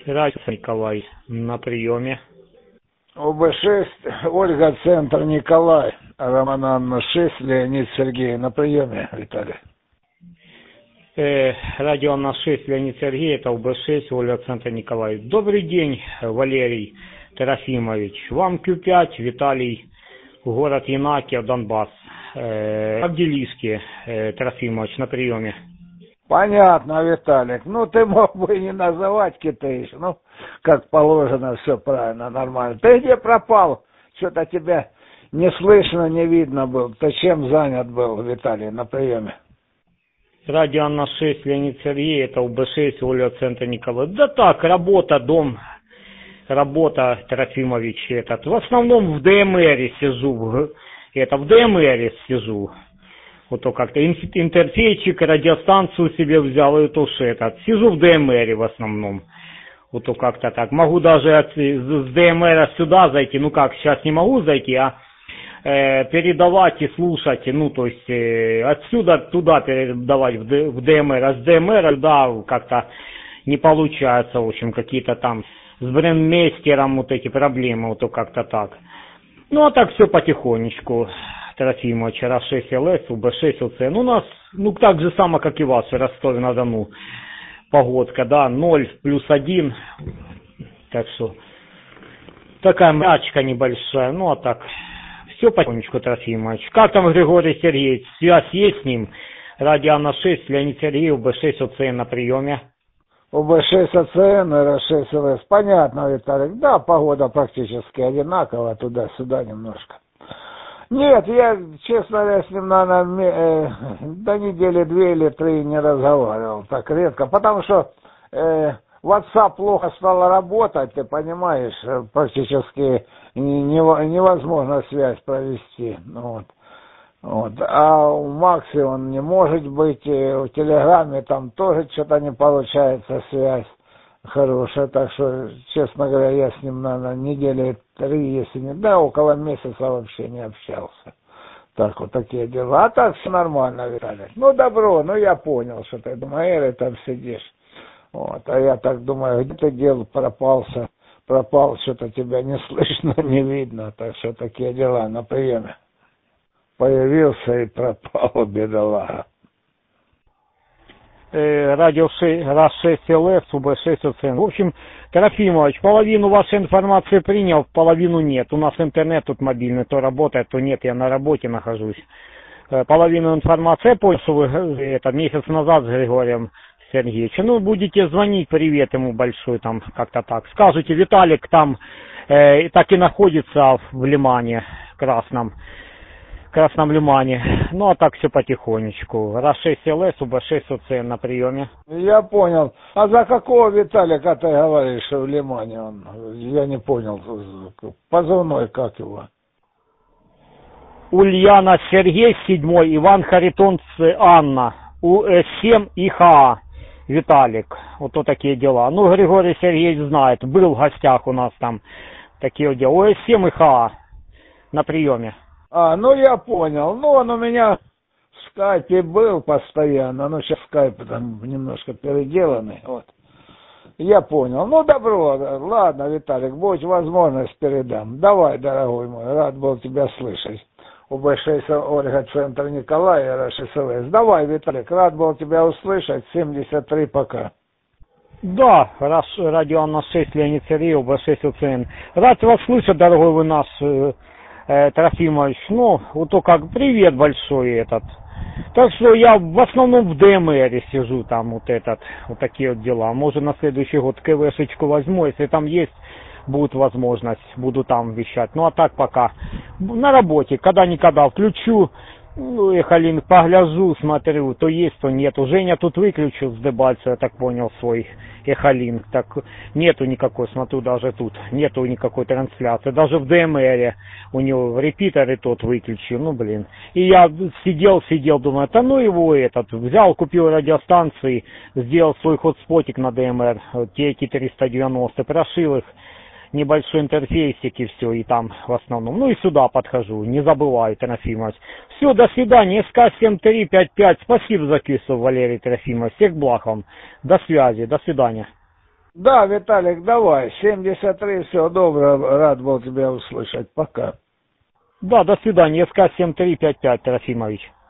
Радио Николай на приеме. ОБ-6, Ольга, центр Николай, Роман Анна 6, Леонид Сергей на приеме, Виталий. Радио на 6, Леонид Сергей, это ОБ-6, Ольга, центр Николай. Добрый день, Валерий Трофимович. Вам Q5, Виталий, город Янакия, Донбасс. Как делишки, Трофимович, на приеме? Понятно, Виталик. Ну, ты мог бы и не называть Китаиш. Ну, как положено, все правильно, нормально. Ты где пропал? Что-то тебя не слышно, не видно был. Ты чем занят был, Виталий, на приеме? Радио на 6, Леонид Сергей, это УБ-6, Оля, центр Николай. Да так, работа, дом, работа, Трофимович, этот. В основном в ДМРе сижу, в ДМРе сижу. Вот то как-то интерфейчик, радиостанцию себе взял, и то что этот. Сижу в ДМРе в основном. Вот то как-то так. Могу даже с ДМРа сюда зайти, ну как, сейчас не могу зайти, а передавать и слушать, ну то есть отсюда туда передавать в ДМР, а с ДМР, да, как-то не получается, в общем, какие-то там с брендмейстером вот эти проблемы, вот то как-то так. Ну а так все потихонечку. Трофимович, РА-6 ЛС, УБ-6 ЛЦ. Ну, у нас, ну, так же само, как и вас, в Ростове-на-Дону. Погодка, да, 0 плюс 1. Так что, такая мрачка небольшая. Ну, а так, все потихонечку, Трофимович. Как там Григорий Сергеевич? Связь есть с ним? Радио на 6, Леонид Сергеев, УБ-6 ОЦН на приеме. УБ-6 ОЦН, РА-6 ЛС. Понятно, Виталик. Да, погода практически одинакова, туда-сюда немножко. Нет, я, честно говоря, с ним, наверное, до недели 2 или 3 не разговаривал, так редко, потому что WhatsApp плохо стал работать, ты понимаешь, практически невозможно связь провести, вот. А у Макси он не может быть, в Телеграме там тоже что-то не получается связь хорошая, так что, честно говоря, я с ним, наверное, недели 3, если не, да, около месяца вообще не общался. Так вот такие дела. А так все нормально, Виталий. Ну, добро, ну я понял, что ты, думаю, там сидишь. Вот, а я так думаю, где ты дел пропал, что-то тебя не слышно, не видно. Так что такие дела на приеме. Появился и пропал, бедолага. Радио РА-6 ЛС, УБ-6 ОЦН. В общем, Трофимович, половину вашей информации принял, половину нет. У нас интернет тут мобильный, то работает, то нет, я на работе нахожусь. Половину информации я понял, что вы месяц назад с Григорием Сергеевичем. Ну, будете звонить, привет ему большой, там, как-то так. Скажите, Виталик там так и находится в Лимане Красном Лимане. Ну, а так все потихонечку. РА-6 ЛС, УБ-6 ОЦН на приеме. Я понял. А за какого Виталика ты говоришь, что в Лимане он? Я не понял. Позывной как его? Ульяна Сергей 7, Иван Харитон Анна, У7 ИХА Виталик. Вот то такие дела. Ну, Григорий Сергеевич знает, был в гостях у нас там. Такие дела. У7 ИХА на приеме. Ну я понял. Ну, он у меня в скайпе был постоянно. Ну, сейчас скайп там немножко переделанный. Вот. Я понял. Ну, добро. Ладно, Виталик, будет возможность, передам. Давай, дорогой мой, рад был тебя слышать. УБ-6 Ольга, центр Николай, РА-6 ЛС. Давай, Виталик, рад был тебя услышать. 73, пока. Да, радио на 6, Леонид Сергеев, УБ-6 ОЦН. Рад вас слышать, дорогой вы наш Трофимович. Ну, вот то как, привет большой этот. Так что я в основном в ДМРе сижу, там вот такие вот дела. Может на следующий год КВшечку возьму, если там есть, будет возможность, буду там вещать. Ну а так пока на работе, когда-никогда включу, ну, эхолинк погляжу, смотрю, то есть, то нету. Женя тут выключил с Дебальца, я так понял, свой эхолинк. Так нету никакой, смотрю, даже тут нету никакой трансляции. Даже в ДМРе у него репитер и тот выключил, ну блин. И я сидел, думаю, да ну его взял, купил радиостанции, сделал свой хотспотик на ДМР, TT-390, прошил их. Небольшой интерфейсик и все, и там в основном. Ну и сюда подхожу, не забывай, Трофимович. Все, до свидания, СК-7355. Спасибо за кису, Валерий Трофимович. Всех благ вам. До связи, до свидания. Да, Виталик, давай. 73, всего доброго. Рад был тебя услышать. Пока. Да, до свидания. СК-7355, Трофимович.